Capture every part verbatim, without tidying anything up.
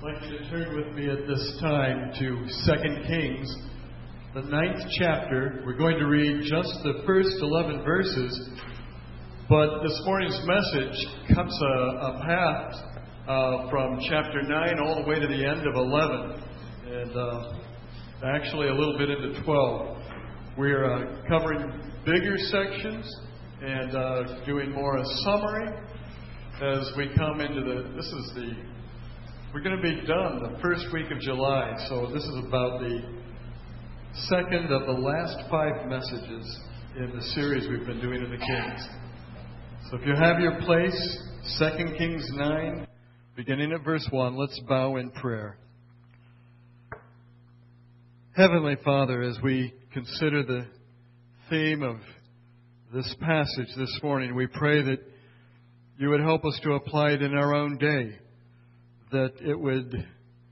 I'd like you to turn with me at this time to Second Kings, the ninth chapter. We're going to read just the first eleven verses, but this morning's message cuts a, a path uh, from chapter nine all the way to the end of eleven, and uh, actually a little bit into twelve. We're uh, covering bigger sections and uh, doing more a summary as we come into the, this is the, we're going to be done the first week of July, so this is about the second of the last five messages in the series we've been doing in the Kings. So if you have your place, Second Kings nine, beginning at verse one, let's bow in prayer. Heavenly Father, as we consider the theme of this passage this morning, we pray that you would help us to apply it in our own day, that it would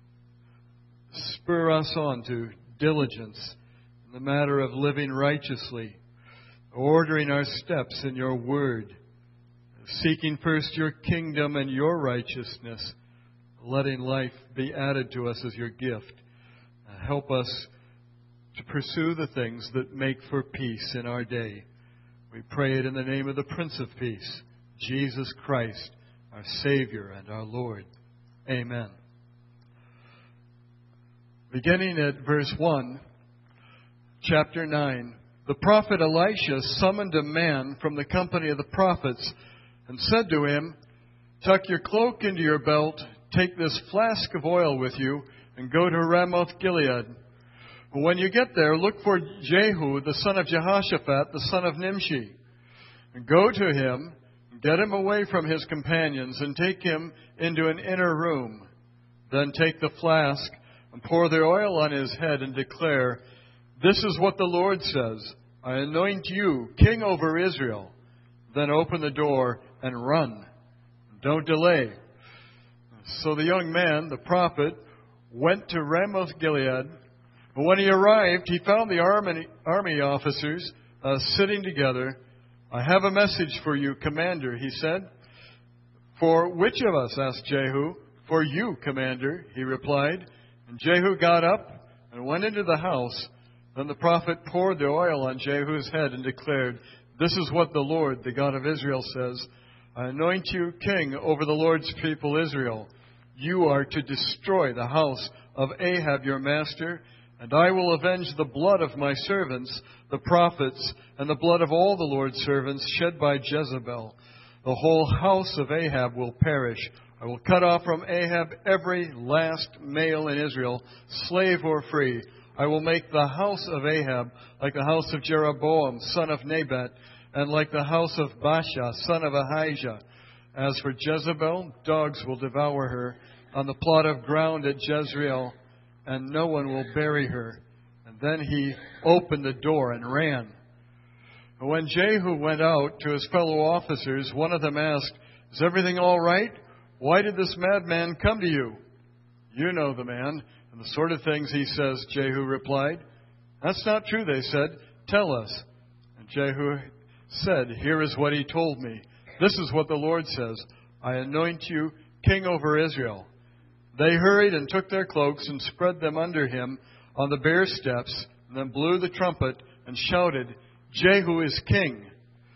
spur us on to diligence in the matter of living righteously, ordering our steps in your word, seeking first your kingdom and your righteousness, letting life be added to us as your gift. Help us to pursue the things that make for peace in our day. We pray it in the name of the Prince of Peace, Jesus Christ, our Savior and our Lord. Amen. Beginning at verse one, chapter nine, the prophet Elisha summoned a man from the company of the prophets and said to him, "Tuck your cloak into your belt, take this flask of oil with you, and go to Ramoth Gilead. When you get there, look for Jehu, the son of Jehoshaphat, the son of Nimshi, and go to him, get him away from his companions, and take him into an inner room. Then take the flask and pour the oil on his head and declare, 'This is what the Lord says, I anoint you king over Israel.' Then open the door and run. Don't delay." So the young man, the prophet, went to Ramoth Gilead. But when he arrived, he found the army, army officers uh, sitting together. "I have a message for you, commander," he said. "For which of us?" asked Jehu. "For you, commander," he replied. And Jehu got up and went into the house. Then the prophet poured the oil on Jehu's head and declared, "This is what the Lord, the God of Israel, says. I anoint you king over the Lord's people Israel. You are to destroy the house of Ahab your master, and I will avenge the blood of my servants, the prophets, and the blood of all the Lord's servants shed by Jezebel. The whole house of Ahab will perish. I will cut off from Ahab every last male in Israel, slave or free. I will make the house of Ahab like the house of Jeroboam, son of Nebat, and like the house of Baasha, son of Ahijah. As for Jezebel, dogs will devour her on the plot of ground at Jezreel, and no one will bury her." And then he opened the door and ran. When Jehu went out to his fellow officers, one of them asked, "Is everything all right? Why did this madman come to you?" "You know the man, and the sort of things he says," Jehu replied. "That's not true," they said. "Tell us." And Jehu said, "Here is what he told me. This is what the Lord says. I anoint you king over Israel." They hurried and took their cloaks and spread them under him on the bare steps, and then blew the trumpet and shouted, "Jehu is king."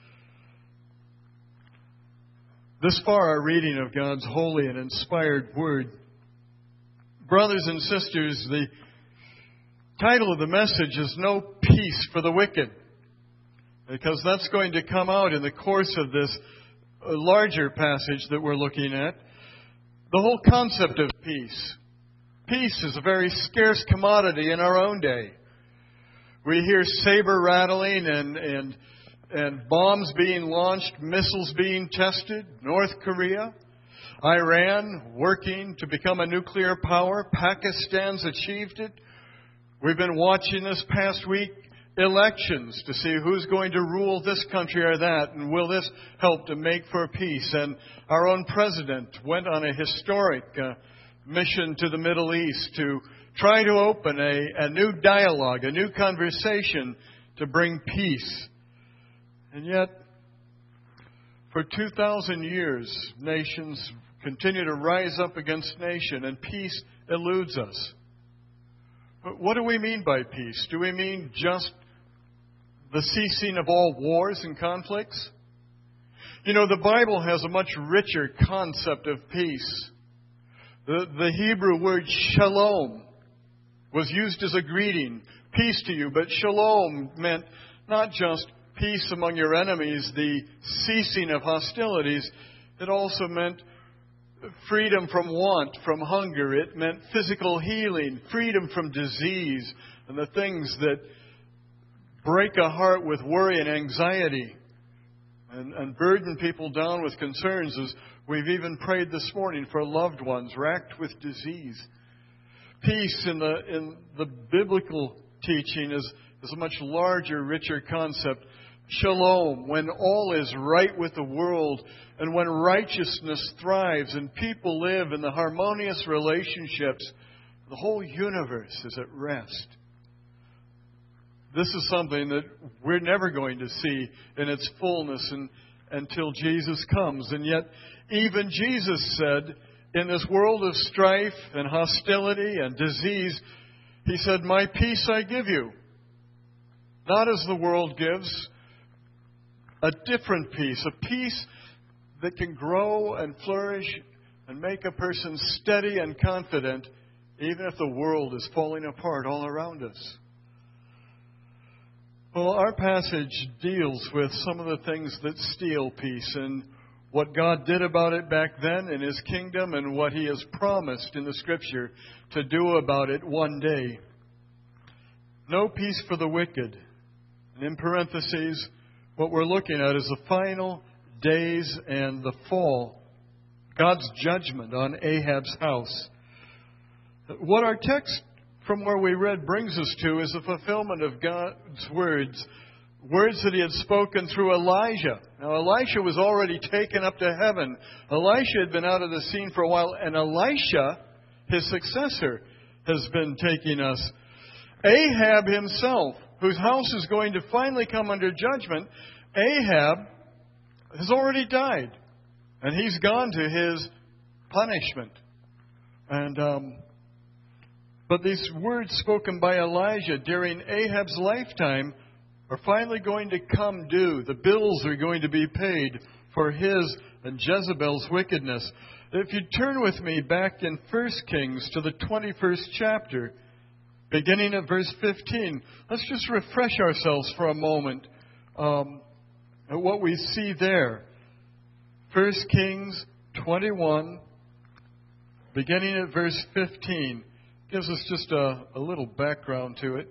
This far, our reading of God's holy and inspired word. Brothers and sisters, the title of the message is "No Peace for the Wicked," because that's going to come out in the course of this larger passage that we're looking at. The whole concept of peace. Peace is a very scarce commodity in our own day. We hear saber rattling and, and, and bombs being launched, missiles being tested. North Korea, Iran working to become a nuclear power. Pakistan's achieved it. We've been watching this past week elections to see who's going to rule this country or that, and will this help to make for peace. And our own president went on a historic uh, mission to the Middle East to try to open a, a new dialogue, a new conversation to bring peace. And yet, for two thousand years, nations continue to rise up against nation, and peace eludes us. But what do we mean by peace? Do we mean just the ceasing of all wars and conflicts? You know, the Bible has a much richer concept of peace. The, the Hebrew word shalom was used as a greeting, peace to you, but shalom meant not just peace among your enemies, the ceasing of hostilities. It also meant freedom from want, from hunger. It meant physical healing, freedom from disease, and the things that break a heart with worry and anxiety and, and burden people down with concerns, as we've even prayed this morning for loved ones racked with disease. Peace in the in the biblical teaching is, is a much larger, richer concept. Shalom, when all is right with the world and when righteousness thrives and people live in the harmonious relationships, the whole universe is at rest. This is something that we're never going to see in its fullness and, until Jesus comes. And yet, even Jesus said, in this world of strife and hostility and disease, He said, "My peace I give you. Not as the world gives, a different peace, a peace that can grow and flourish and make a person steady and confident, even if the world is falling apart all around us." Well, our passage deals with some of the things that steal peace and what God did about it back then in His kingdom and what He has promised in the Scripture to do about it one day. No peace for the wicked. And in parentheses, what we're looking at is the final days and the fall, God's judgment on Ahab's house. What our text from where we read brings us to is the fulfillment of God's words, words that He had spoken through Elijah. Now, Elisha was already taken up to heaven. Elisha had been out of the scene for a while, and Elisha, his successor, has been taking us. Ahab himself, whose house is going to finally come under judgment, Ahab has already died, and he's gone to his punishment. And um, but these words spoken by Elijah during Ahab's lifetime are finally going to come due. The bills are going to be paid for his and Jezebel's wickedness. If you turn with me back in First Kings to the twenty-first chapter, beginning at verse fifteen, let's just refresh ourselves for a moment um, at what we see there. First Kings twenty-one, beginning at verse fifteen, gives us just a, a little background to it.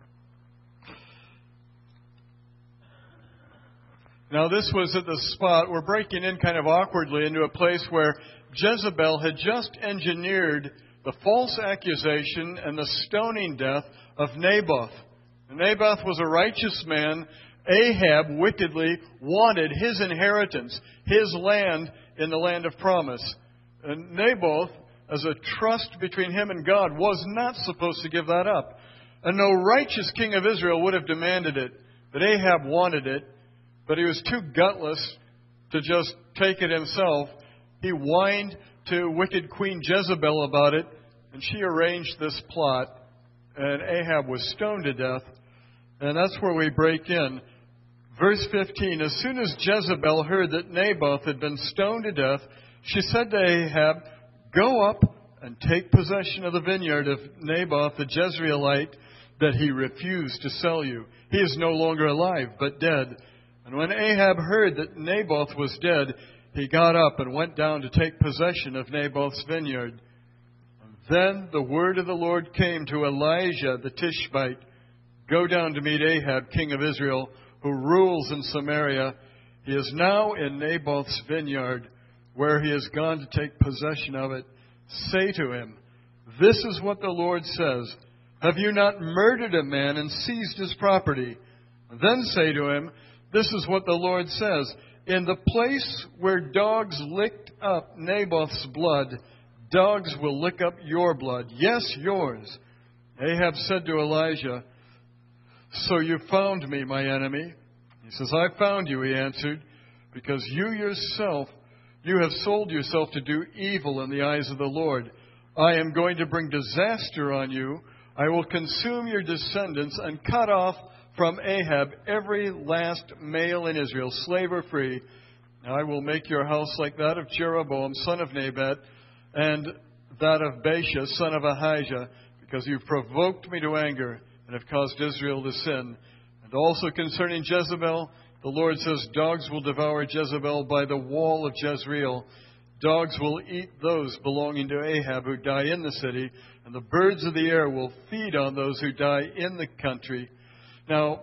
Now, this was at the spot, we're breaking in kind of awkwardly into a place where Jezebel had just engineered the false accusation and the stoning death of Naboth. Naboth was a righteous man. Ahab wickedly wanted his inheritance, his land in the land of promise. And Naboth, as a trust between him and God, was not supposed to give that up. And no righteous king of Israel would have demanded it. But Ahab wanted it. But he was too gutless to just take it himself. He whined to wicked Queen Jezebel about it, and she arranged this plot, and Ahab was stoned to death. And that's where we break in. Verse fifteen, as soon as Jezebel heard that Naboth had been stoned to death, she said to Ahab, "Go up and take possession of the vineyard of Naboth the Jezreelite that he refused to sell you. He is no longer alive, but dead." And when Ahab heard that Naboth was dead, he got up and went down to take possession of Naboth's vineyard. And then the word of the Lord came to Elijah the Tishbite, "Go down to meet Ahab, king of Israel, who rules in Samaria. He is now in Naboth's vineyard, where he has gone to take possession of it. Say to him, 'This is what the Lord says. Have you not murdered a man and seized his property?' Then say to him, 'This is what the Lord says. In the place where dogs licked up Naboth's blood, dogs will lick up your blood. Yes, yours.' Ahab said to Elijah, 'So you found me, my enemy?' He says, 'I found you,' he answered, 'because you yourself You have sold yourself to do evil in the eyes of the Lord. I am going to bring disaster on you. I will consume your descendants and cut off from Ahab every last male in Israel, slave or free. I will make your house like that of Jeroboam, son of Nebat, and that of Baasha, son of Ahijah, because you've provoked me to anger and have caused Israel to sin. And also concerning Jezebel, the Lord says, dogs will devour Jezebel by the wall of Jezreel. Dogs will eat those belonging to Ahab who die in the city, and the birds of the air will feed on those who die in the country. Now,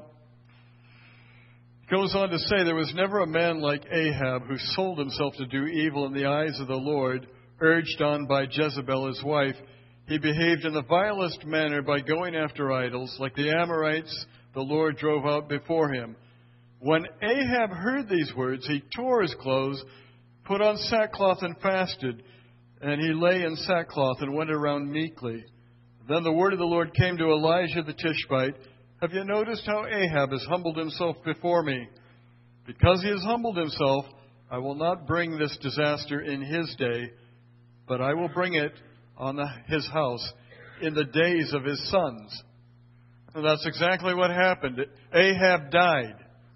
it goes on to say, there was never a man like Ahab who sold himself to do evil in the eyes of the Lord, urged on by Jezebel his wife. He behaved in the vilest manner by going after idols, like the Amorites the Lord drove out before him. When Ahab heard these words, he tore his clothes, put on sackcloth and fasted, and he lay in sackcloth and went around meekly. Then the word of the Lord came to Elijah the Tishbite. Have you noticed how Ahab has humbled himself before me? Because he has humbled himself, I will not bring this disaster in his day, but I will bring it on the, his house in the days of his sons. And that's exactly what happened. Ahab died.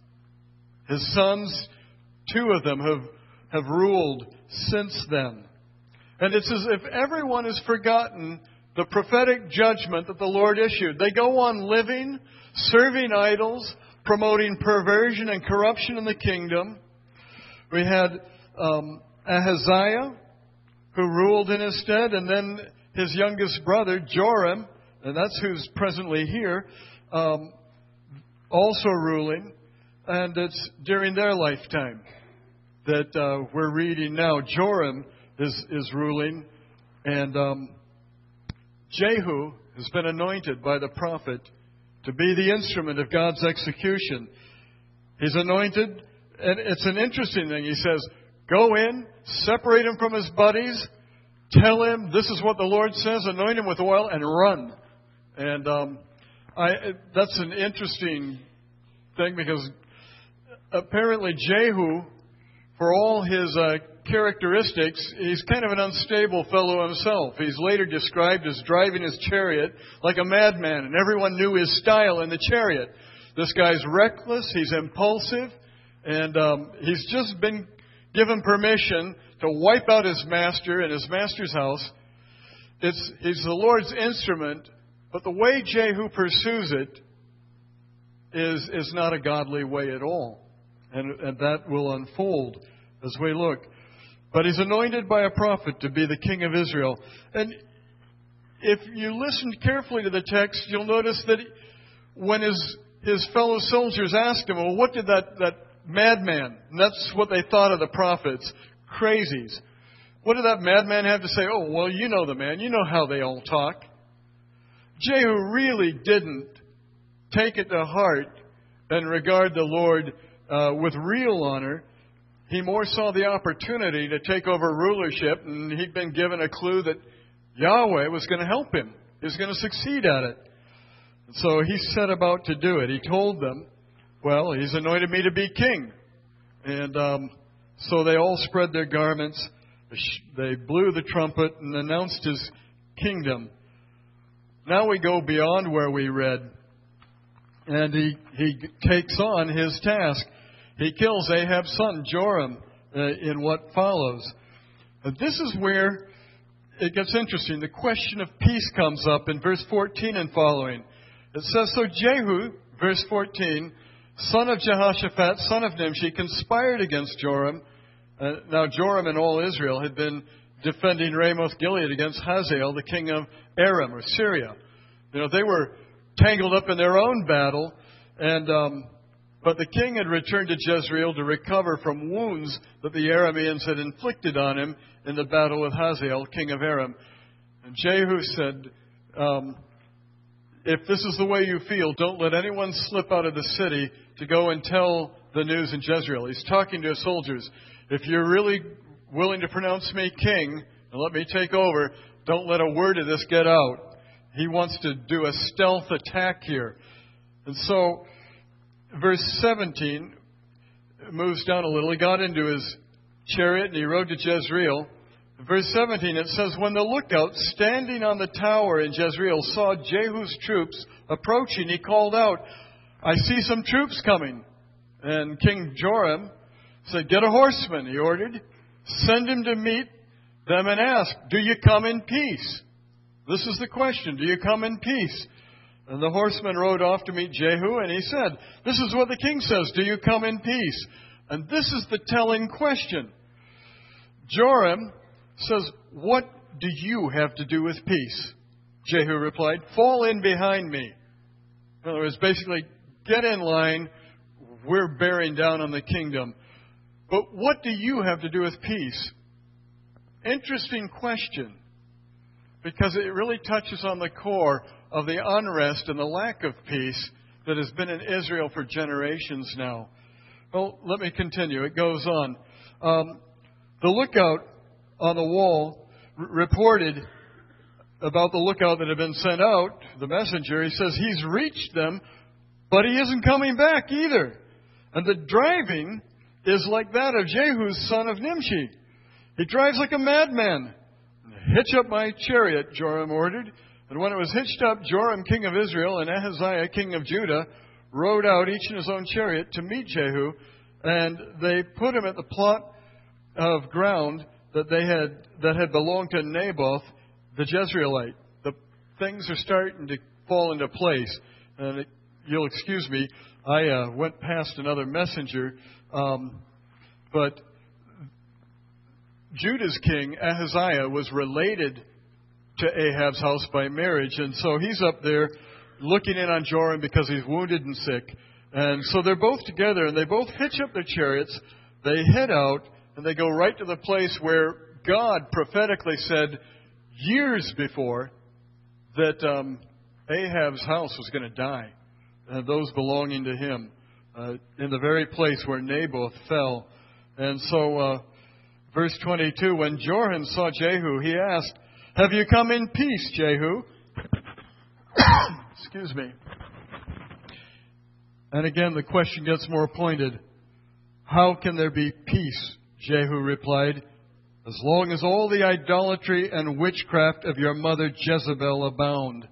His sons, two of them, have, have ruled since then. And it's as if everyone has forgotten the prophetic judgment that the Lord issued. They go on living, serving idols, promoting perversion and corruption in the kingdom. We had um, Ahaziah, who ruled in his stead, and then his youngest brother, Joram, and that's who's presently here, um, also ruling. And it's during their lifetime that uh, we're reading now. Joram is, is ruling, and um, Jehu has been anointed by the prophet to be the instrument of God's execution. He's anointed, and it's an interesting thing. He says, go in, separate him from his buddies, tell him this is what the Lord says, anoint him with oil, and run. And um, I, that's an interesting thing, because apparently Jehu, for all his uh, characteristics, he's kind of an unstable fellow himself. He's later described as driving his chariot like a madman, and everyone knew his style in the chariot. This guy's reckless, he's impulsive, and um, he's just been given permission to wipe out his master in his master's house. It's, he's the Lord's instrument, but the way Jehu pursues it is, is not a godly way at all. And, and that will unfold as we look. But he's anointed by a prophet to be the king of Israel. And if you listen carefully to the text, you'll notice that when his, his fellow soldiers asked him, well, what did that, that madman, and that's what they thought of the prophets, crazies. What did that madman have to say? Oh, well, you know the man. You know how they all talk. Jehu really didn't take it to heart and regard the Lord uh, with real honor. He more saw the opportunity to take over rulership, and he'd been given a clue that Yahweh was going to help him. He was going to succeed at it. So he set about to do it. He told them, well, he's anointed me to be king. And um, so they all spread their garments. They blew the trumpet and announced his kingdom. Now we go beyond where we read. And he, he takes on his task. He kills Ahab's son, Joram, uh, in what follows. But this is where it gets interesting. The question of peace comes up in verse fourteen and following. It says, so Jehu, verse fourteen, son of Jehoshaphat, son of Nimshi, conspired against Joram. Uh, now Joram and all Israel had been defending Ramoth Gilead against Hazael, the king of Aram, or Syria. You know, they were tangled up in their own battle, and um, but the king had returned to Jezreel to recover from wounds that the Arameans had inflicted on him in the battle with Hazael, king of Aram. And Jehu said, um, if this is the way you feel, don't let anyone slip out of the city to go and tell the news in Jezreel. He's talking to his soldiers. If you're really willing to pronounce me king and let me take over, don't let a word of this get out. He wants to do a stealth attack here. And so, verse seventeen moves down a little. He got into his chariot and he rode to Jezreel. In verse seventeen, it says, when the lookout standing on the tower in Jezreel saw Jehu's troops approaching, he called out, I see some troops coming. And King Joram said, get a horseman, he ordered. Send him to meet them and ask, do you come in peace? This is the question, do you come in peace? And the horseman rode off to meet Jehu, and he said, this is what the king says, do you come in peace? And this is the telling question. Joram says, what do you have to do with peace? Jehu replied, fall in behind me. In other words, basically, get in line, we're bearing down on the kingdom. But what do you have to do with peace? Interesting question, because it really touches on the core of the unrest and the lack of peace that has been in Israel for generations now. Well, let me continue. It goes on. Um, the lookout on the wall r- reported about the lookout that had been sent out, the messenger. He says he's reached them, but he isn't coming back either. And the driving is like that of Jehu's son of Nimshi. He drives like a madman. Hitch up my chariot, Joram ordered. And when it was hitched up, Joram, king of Israel, and Ahaziah, king of Judah, rode out, each in his own chariot, to meet Jehu. And they put him at the plot of ground that they had that had belonged to Naboth, the Jezreelite. The things are starting to fall into place. And it, you'll excuse me, I uh, went past another messenger, um, but Judah's king, Ahaziah, was related to Ahab's house by marriage. And so he's up there looking in on Joram because he's wounded and sick. And so they're both together, and they both hitch up their chariots. They head out, and they go right to the place where God prophetically said years before that um, Ahab's house was going to die, and those belonging to him, uh, in the very place where Naboth fell. And so, uh, verse twenty-two, when Joram saw Jehu, he asked, have you come in peace, Jehu? Excuse me. And again, the question gets more pointed. How can there be peace? Jehu replied, as long as all the idolatry and witchcraft of your mother Jezebel abound.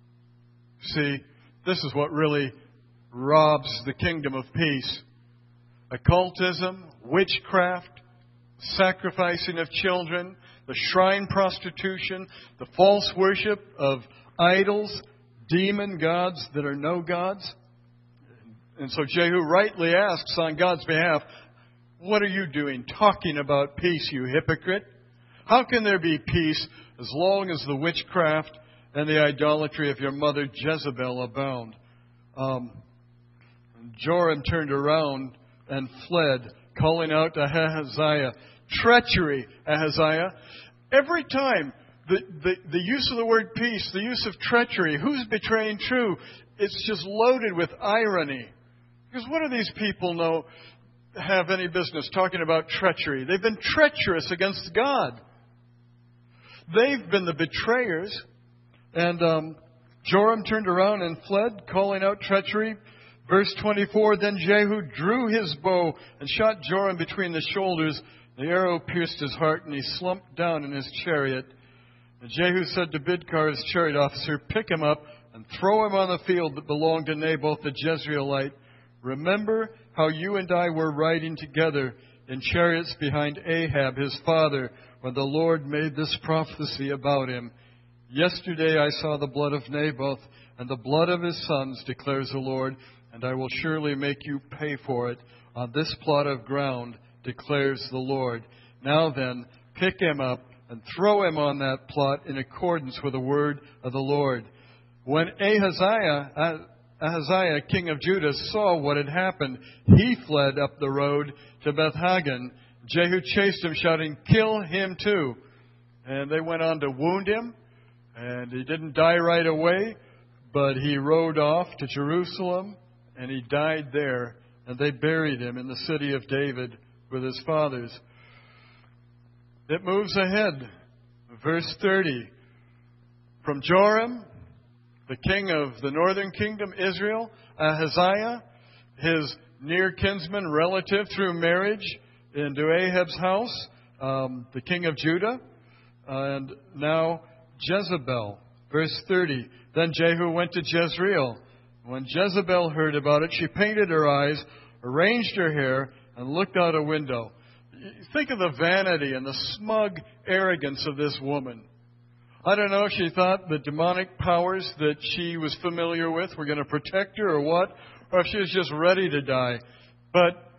See, this is what really robs the kingdom of peace. Occultism, witchcraft, sacrificing of children, the shrine prostitution, the false worship of idols, demon gods that are no gods. And so Jehu rightly asks on God's behalf, what are you doing talking about peace, you hypocrite? How can there be peace as long as the witchcraft and the idolatry of your mother Jezebel abound? Um, Joram turned around and fled, calling out to Ahaziah, treachery, Ahaziah. Every time the, the, the use of the word peace, the use of treachery, who's betraying true, it's just loaded with irony. Because what do these people know, have any business talking about treachery? They've been treacherous against God. They've been the betrayers. And um, Joram turned around and fled, calling out treachery. Verse twenty-four, then Jehu drew his bow and shot Joram between the shoulders. The arrow pierced his heart, and he slumped down in his chariot. And Jehu said to Bidkar, his chariot officer, pick him up and throw him on the field that belonged to Naboth the Jezreelite. Remember how you and I were riding together in chariots behind Ahab, his father, when the Lord made this prophecy about him. Yesterday I saw the blood of Naboth and the blood of his sons, declares the Lord, and I will surely make you pay for it on this plot of ground, declares the Lord. Now then, pick him up and throw him on that plot in accordance with the word of the Lord. When Ahaziah, Ahaziah, king of Judah, saw what had happened, he fled up the road to Beth-Hagan. Jehu chased him, shouting, kill him too. And they went on to wound him, and he didn't die right away, but he rode off to Jerusalem, and he died there, and they buried him in the city of David with his fathers. It moves ahead. Verse thirty. From Joram, the king of the northern kingdom, Israel, Ahaziah, his near kinsman relative through marriage, into Ahab's house, um, the king of Judah, and now Jezebel. Verse thirty, then Jehu went to Jezreel. When Jezebel heard about it, she painted her eyes, arranged her hair, and looked out a window. Think of the vanity and the smug arrogance of this woman. I don't know if she thought the demonic powers that she was familiar with were going to protect her or what, or if she was just ready to die. But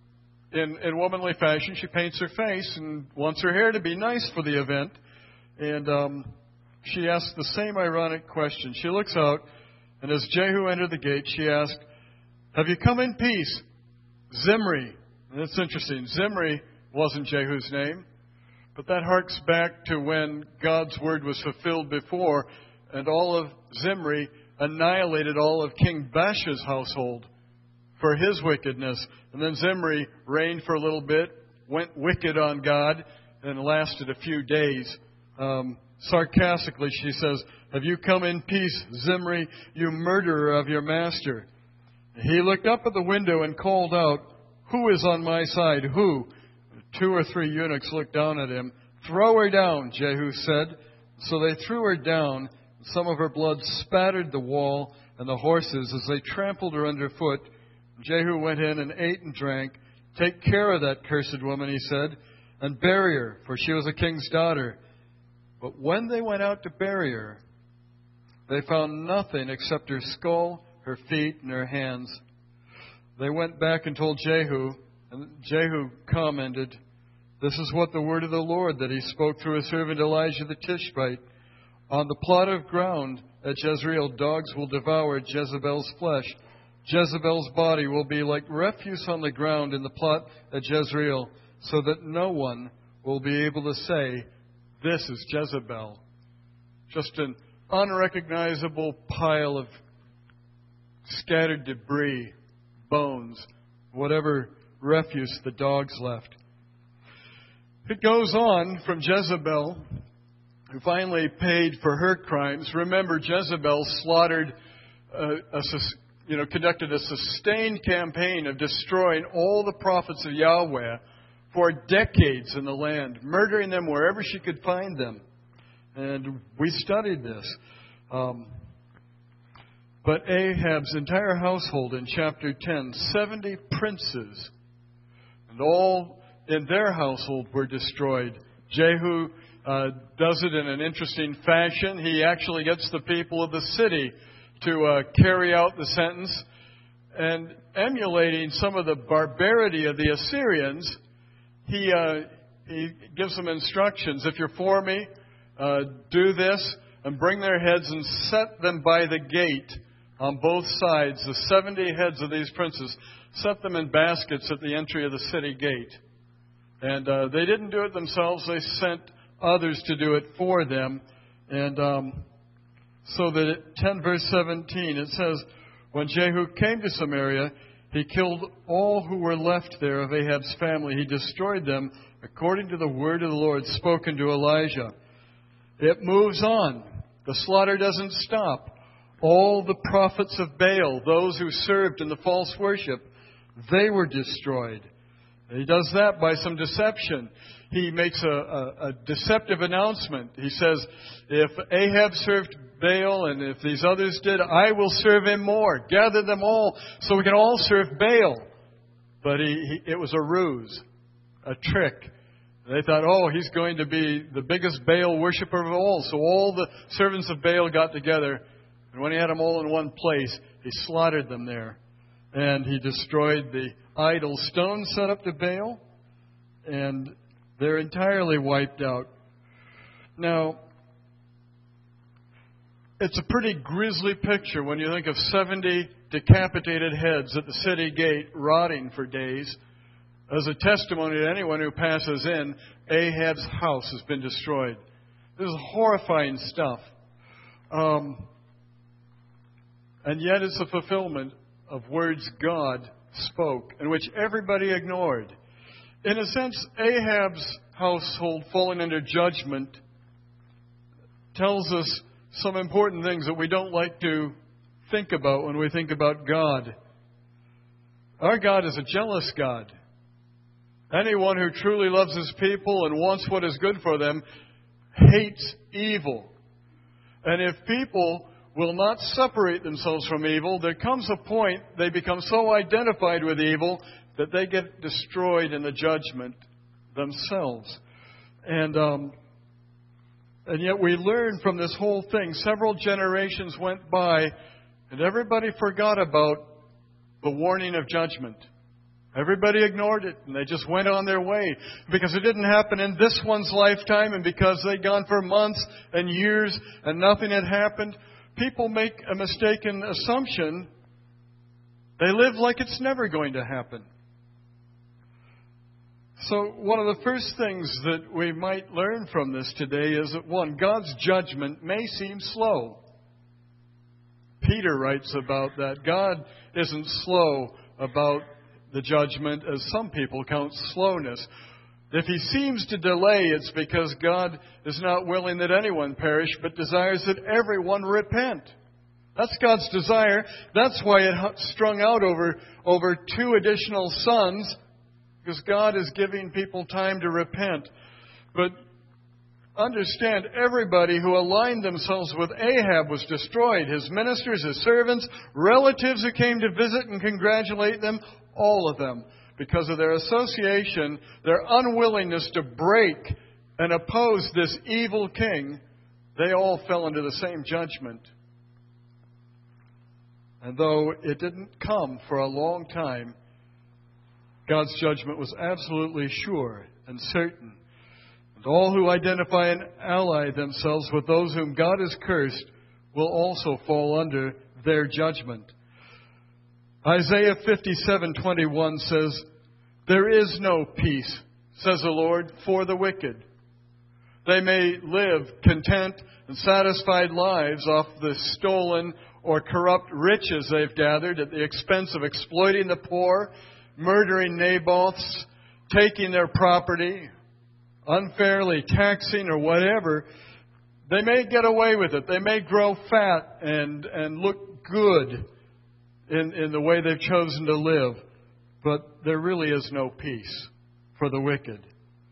in, in womanly fashion, she paints her face and wants her hair to be nice for the event. And um, she asks the same ironic question. She looks out, and as Jehu entered the gate, she asked, have you come in peace? Zimri. And it's interesting. Zimri wasn't Jehu's name, but that harks back to when God's word was fulfilled before, and all of Zimri annihilated all of King Baasha's household for his wickedness. And then Zimri reigned for a little bit, went wicked on God, and lasted a few days. Um, sarcastically, she says, have you come in peace, Zimri, you murderer of your master? He looked up at the window and called out, who is on my side? Who? Two or three eunuchs looked down at him. Throw her down, Jehu said. So they threw her down. Some of her blood spattered the wall and the horses as they trampled her underfoot. Jehu went in and ate and drank. Take care of that cursed woman, he said, and bury her, for she was a king's daughter. But when they went out to bury her, they found nothing except her skull, her feet, and her hands. They went back and told Jehu, and Jehu commented, this is what the word of the Lord that he spoke through his servant Elijah the Tishbite. On the plot of ground at Jezreel, dogs will devour Jezebel's flesh. Jezebel's body will be like refuse on the ground in the plot at Jezreel, so that no one will be able to say, this is Jezebel. Just an unrecognizable pile of scattered debris, bones, whatever refuse the dogs left. It goes on from Jezebel, who finally paid for her crimes. Remember, Jezebel slaughtered, uh, a, you know, conducted a sustained campaign of destroying all the prophets of Yahweh for decades in the land, murdering them wherever she could find them. And we studied this. Um, but Ahab's entire household in chapter ten, seventy princes, and all in their household were destroyed. Jehu uh, does it in an interesting fashion. He actually gets the people of the city to uh, carry out the sentence. And emulating some of the barbarity of the Assyrians, he, uh, he gives them instructions. If you're for me, uh, do this, and bring their heads and set them by the gate on both sides. The seventy heads of these princes, set them in baskets at the entry of the city gate. And uh, they didn't do it themselves. They sent others to do it for them. And um, so that at ten verse seventeen, it says, when Jehu came to Samaria, he killed all who were left there of Ahab's family. He destroyed them according to the word of the Lord spoken to Elijah. It moves on. The slaughter doesn't stop. All the prophets of Baal, those who served in the false worship, they were destroyed. He does that by some deception. He makes a, a, a deceptive announcement. He says, if Ahab served Baal and if these others did, I will serve him more. Gather them all so we can all serve Baal. But he, he, it was a ruse, a trick. They thought, oh, he's going to be the biggest Baal worshiper of all. So all the servants of Baal got together. And when he had them all in one place, he slaughtered them there. And he destroyed the idol stones set up to Baal. And they're entirely wiped out. Now, it's a pretty grisly picture when you think of seventy decapitated heads at the city gate rotting for days. As a testimony to anyone who passes in, Ahab's house has been destroyed. This is horrifying stuff. Um, and yet it's a fulfillment of words God spoke, and which everybody ignored. In a sense, Ahab's household falling under judgment tells us some important things that we don't like to think about when we think about God. Our God is a jealous God. Anyone who truly loves his people and wants what is good for them hates evil. And if people will not separate themselves from evil, there comes a point they become so identified with evil that they get destroyed in the judgment themselves. And um, and yet we learn from this whole thing, several generations went by, and everybody forgot about the warning of judgment. Everybody ignored it, and they just went on their way. Because it didn't happen in this one's lifetime, and because they'd gone for months and years and nothing had happened, people make a mistaken assumption. They live like it's never going to happen. So one of the first things that we might learn from this today is that, one, God's judgment may seem slow. Peter writes about that. God isn't slow about the judgment as some people count slowness. If He seems to delay, it's because God is not willing that anyone perish, but desires that everyone repent. That's God's desire. That's why it strung out over, over two additional sons, because God is giving people time to repent. But understand, everybody who aligned themselves with Ahab was destroyed. His ministers, his servants, relatives who came to visit and congratulate them, all of them. Because of their association, their unwillingness to break and oppose this evil king, they all fell into the same judgment. And though it didn't come for a long time, God's judgment was absolutely sure and certain. And all who identify and ally themselves with those whom God has cursed will also fall under their judgment. Isaiah fifty-seven twenty-one says, "There is no peace, says the Lord, for the wicked. They may live content and satisfied lives off the stolen or corrupt riches they've gathered at the expense of exploiting the poor, murdering Naboths, taking their property, unfairly taxing or whatever. They may get away with it. They may grow fat and, and look good in, in the way they've chosen to live. But there really is no peace for the wicked."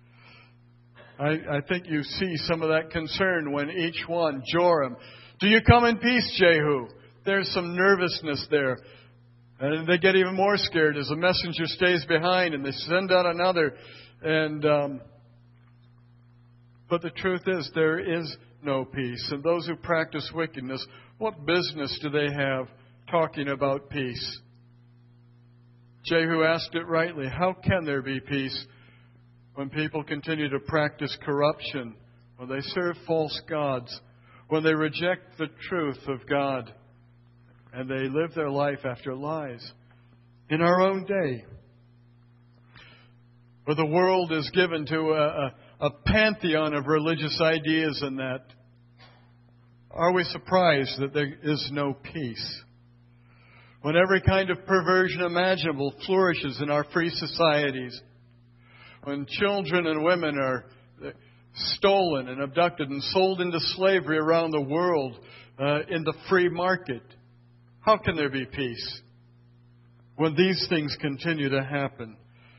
I, I think you see some of that concern when each one, Joram, "Do you come in peace, Jehu?" There's some nervousness there. And they get even more scared as the messenger stays behind and they send out another. And um, but the truth is, there is no peace. And those who practice wickedness, what business do they have talking about peace? Jehu asked it rightly. How can there be peace when people continue to practice corruption, when they serve false gods, when they reject the truth of God, and they live their life after lies? In our own day, where the world is given to a, a, a pantheon of religious ideas and that, are we surprised that there is no peace? When every kind of perversion imaginable flourishes in our free societies, when children and women are stolen and abducted and sold into slavery around the world uh, in the free market, how can there be peace when these things continue to happen?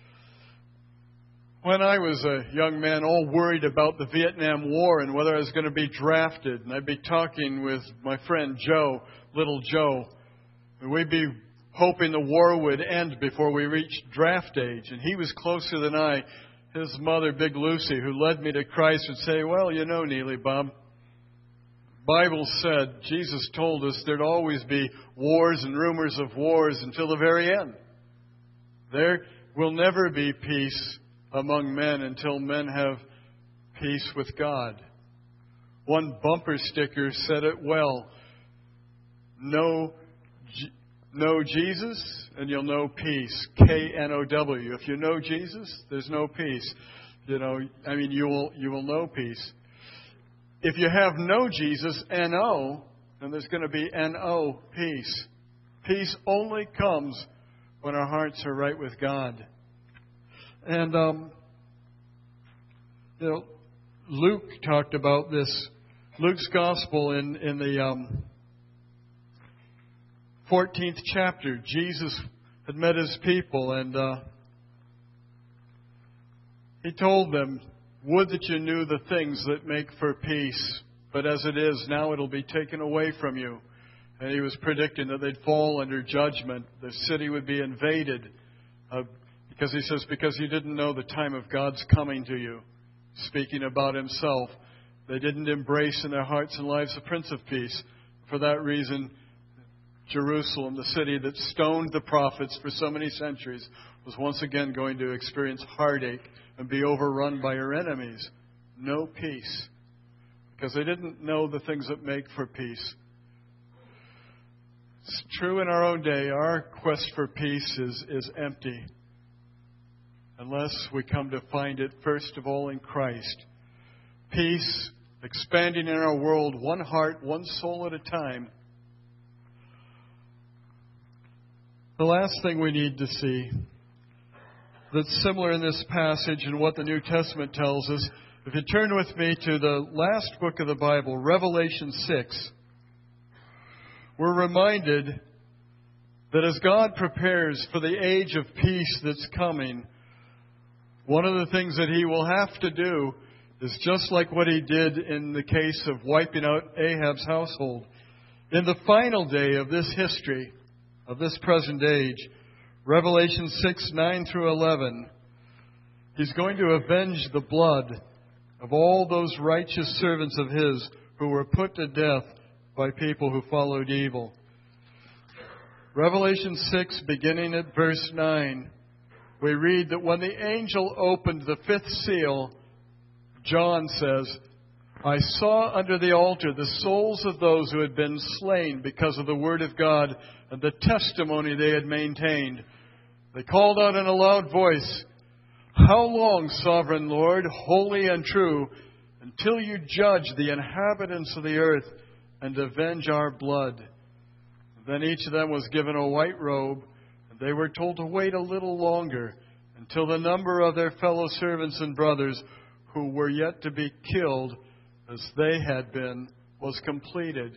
When I was a young man, all worried about the Vietnam War and whether I was going to be drafted, and I'd be talking with my friend Joe, little Joe, and we'd be hoping the war would end before we reached draft age. And he was closer than I. His mother, Big Lucy, who led me to Christ, would say, "Well, you know, Neely Bob, Bible said, Jesus told us there'd always be wars and rumors of wars until the very end. There will never be peace among men until men have peace with God." One bumper sticker said it well. Know, know Jesus and you'll know peace. K N O W. If you know Jesus, there's no peace. You know, I mean, you will you will know peace. If you have no Jesus, N O, then there's going to be N O, peace. Peace only comes when our hearts are right with God. And, um, you know, Luke talked about this. Luke's Gospel in, in the um, fourteenth chapter, Jesus had met his people, and uh, He told them, "Would that you knew the things that make for peace, but as it is, now it'll be taken away from you." And he was predicting that they'd fall under judgment. The city would be invaded. Uh, because he says, because you didn't know the time of God's coming to you. Speaking about himself. They didn't embrace in their hearts and lives the Prince of Peace. For that reason, Jerusalem, the city that stoned the prophets for so many centuries, was once again going to experience heartache and be overrun by her enemies. No peace. Because they didn't know the things that make for peace. It's true in our own day. Our quest for peace is, is empty. Unless we come to find it, first of all, in Christ. Peace expanding in our world, one heart, one soul at a time. The last thing we need to see that's similar in this passage and what the New Testament tells us, if you turn with me to the last book of the Bible, Revelation six, we're reminded that as God prepares for the age of peace that's coming, one of the things that He will have to do is just like what He did in the case of wiping out Ahab's household. In the final day of this history, of this present age, Revelation six, nine through eleven, He's going to avenge the blood of all those righteous servants of His who were put to death by people who followed evil. Revelation six, beginning at verse nine, we read that when the angel opened the fifth seal, John says, "I saw under the altar the souls of those who had been slain because of the word of God and the testimony they had maintained. They called out in a loud voice, 'How long, sovereign Lord, holy and true, until you judge the inhabitants of the earth and avenge our blood?' Then each of them was given a white robe, and they were told to wait a little longer until the number of their fellow servants and brothers who were yet to be killed as they had been was completed."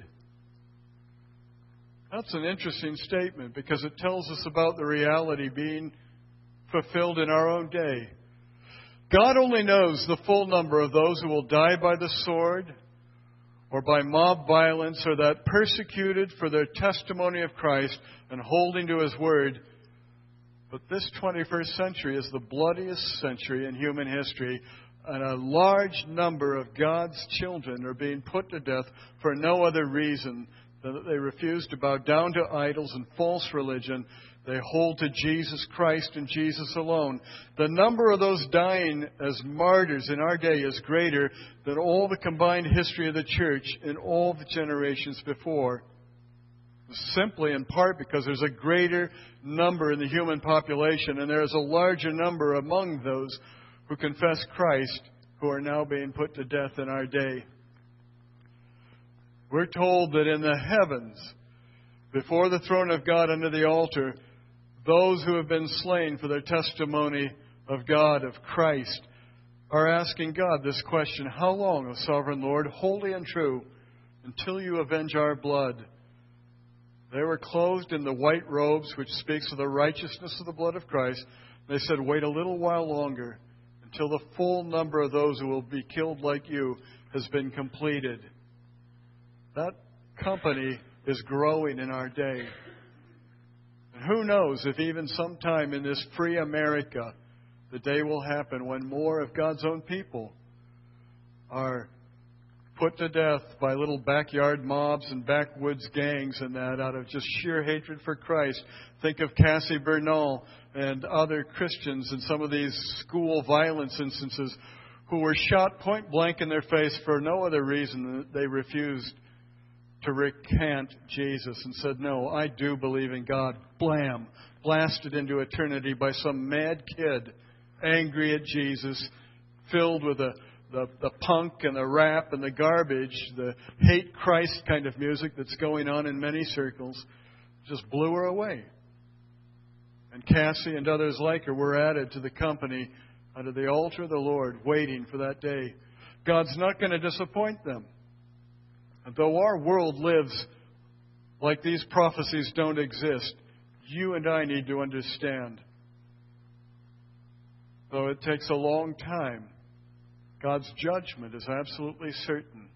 That's an interesting statement because it tells us about the reality being fulfilled in our own day. God only knows the full number of those who will die by the sword or by mob violence or that persecuted for their testimony of Christ and holding to His word. But this twenty-first century is the bloodiest century in human history, and a large number of God's children are being put to death for no other reason than that they refuse to bow down to idols and false religion. They hold to Jesus Christ and Jesus alone. The number of those dying as martyrs in our day is greater than all the combined history of the church in all the generations before. Simply in part because there's a greater number in the human population, and there's a larger number among those who confess Christ who are now being put to death in our day. We're told that in the heavens, before the throne of God under the altar, those who have been slain for their testimony of God, of Christ, are asking God this question: "How long, O sovereign Lord, holy and true, until you avenge our blood?" They were clothed in the white robes, which speaks of the righteousness of the blood of Christ. They said, "Wait a little while longer until the full number of those who will be killed like you has been completed." That company is growing in our day. And who knows if even sometime in this free America, the day will happen when more of God's own people are put to death by little backyard mobs and backwoods gangs and that out of just sheer hatred for Christ. Think of Cassie Bernal and other Christians in some of these school violence instances who were shot point blank in their face for no other reason than that they refused to recant Jesus and said, "No, I do believe in God." Blam! Blasted into eternity by some mad kid, angry at Jesus, filled with the, the, the punk and the rap and the garbage, the hate Christ kind of music that's going on in many circles. Just blew her away. And Cassie and others like her were added to the company under the altar of the Lord, waiting for that day. God's not going to disappoint them. And though our world lives like these prophecies don't exist, you and I need to understand though it takes a long time, God's judgment is absolutely certain.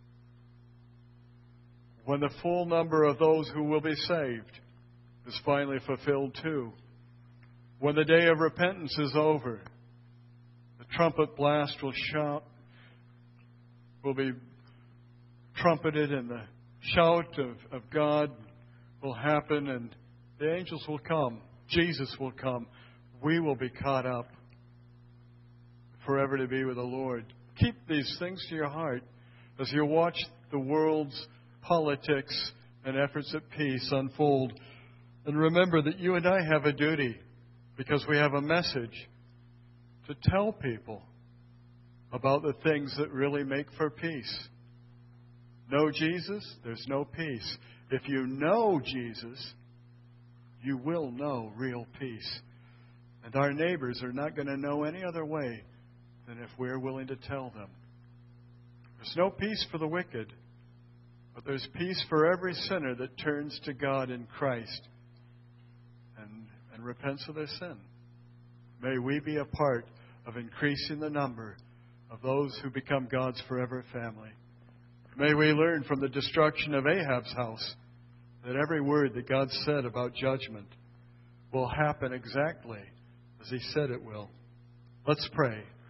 When the full number of those who will be saved is finally fulfilled too, when the day of repentance is over, the trumpet blast will shout, will be trumpeted, and the shout of, of God will happen, and the angels will come. Jesus will come. We will be caught up forever to be with the Lord. Keep these things to your heart as you watch the world's politics and efforts at peace unfold. And remember that you and I have a duty, because we have a message to tell people about the things that really make for peace. Know Jesus, there's no peace. If you know Jesus, you will know real peace. And our neighbors are not going to know any other way than if we're willing to tell them. There's no peace for the wicked, but there's peace for every sinner that turns to God in Christ and, and repents of their sin. May we be a part of increasing the number of those who become God's forever family. May we learn from the destruction of Ahab's house that every word that God said about judgment will happen exactly as He said it will. Let's pray.